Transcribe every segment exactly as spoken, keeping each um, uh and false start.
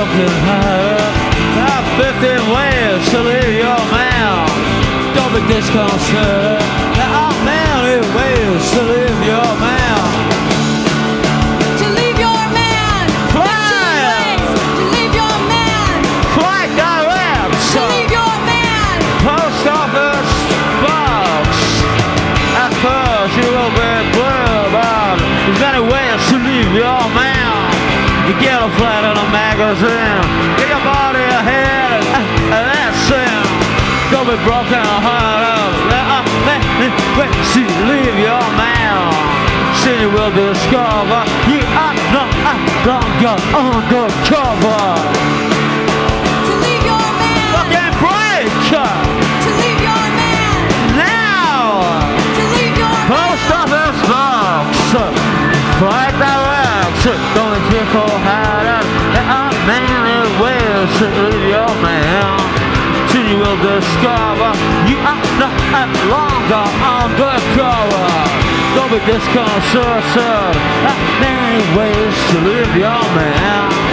broken heart. There are fifteen ways to leave your man. Don't be disconcerted. There are many ways to leave your man. To leave your man. fifteen ways to leave your man. Fly direct. To leave your man. Post office box. At first you will be blue about there's many ways to leave your man. You get a flat in a magazine. Get your body ahead and that's it. Don't be broken hearted. There are many ways to leave your man. Soon you will discover you are no longer undercover. To leave your man. Fucking break! To leave your man. Now! To leave your Post man. office box! Flight direct! Don't be fickle-hearted. There are many ways to leave your man. Soon you will discover you are no longer undercover. Don't be disconcerted. There are many ways to leave your man.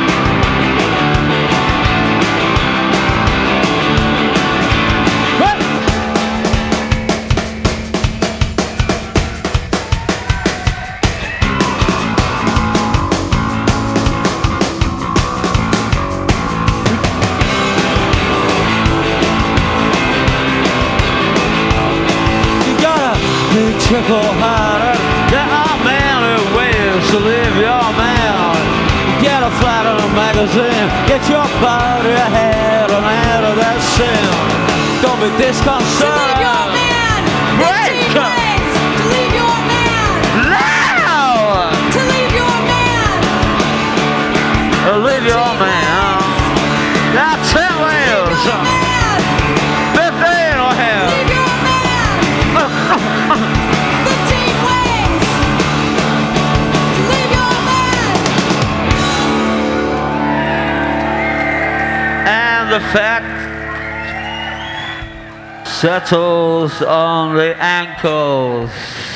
Trickle-hearted. There are many ways to leave your man. Get a flat in a magazine. Get your body ahead and out of that sin. Don't be disconcerted. To leave your man. fifteen ways to leave your man. Now! To leave your man. Leave your man. There are ten ways. Fifteen or hell. Leave your man. fifteen ways to leave your man. And the fact settles on the ankles.